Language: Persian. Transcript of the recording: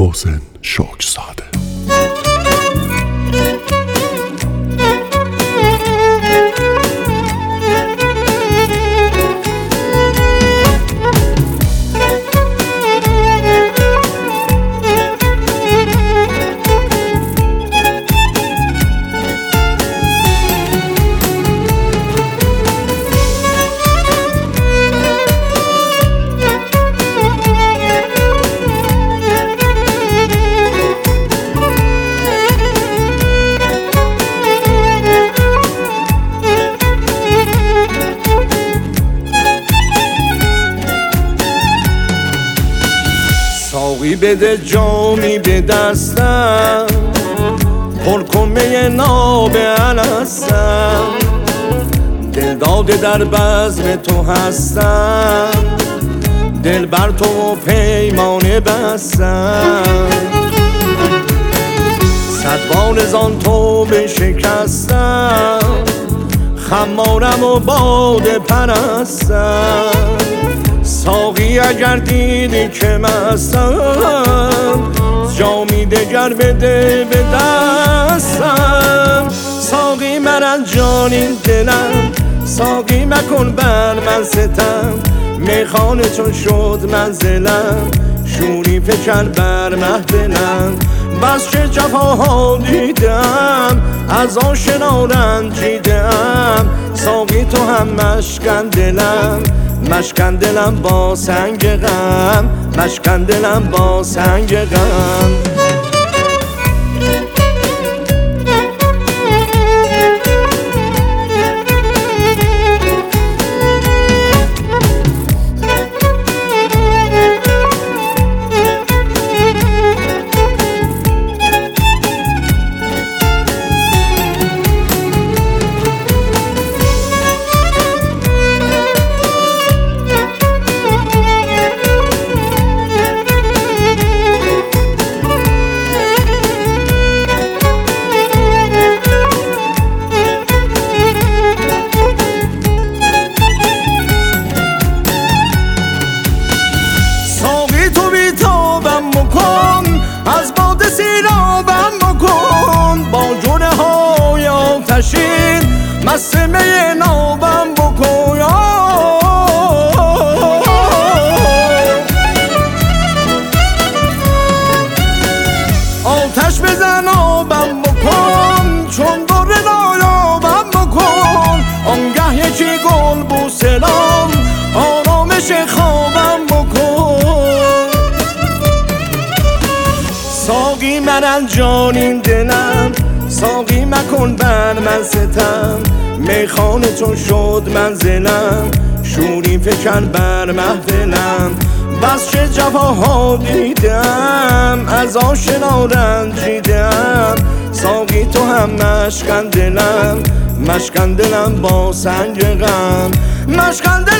محسن شکرزاده. ساقی بده جامی به دستم، پر کن می ناب الستم. دل داده در بزم تو هستم، دل بر تو پیمانه بستم. صد بار زان تو بشکستم، خمارم و باده پرستم. ساقی اگر دیدی که مستم، جامی دگر بده به دستم. ساقی من از جانین دلم، ساقی مکن بر من ستم. میخانه چون شد منزلم، شوری فکر بر محفلم. بس چه جفاها دیدم، از آشنا رنجیدم. ساقی تو هم مشکن دلم، مشکن دلم با سنگ غم، مشکن دلم با سنگ غم. از باد سیرابم بکن، با جونه های آتشین مست می نابم بکن. آتش بزن آبم بکن، چون در نایابم بکن. آنگه یکی گل بوسلام، آرامش خوابم بکن. ساقی من از جانین دلم، ساقی مکن بر من ستم. میخانه چون شد منزلم، شوری فکر بر محفلم. بس چه جفاها دیدم، از آشنا رنجیدم. ساقی تو هم مشکن دلم، مشکن دلم با سنگ غم، مشکن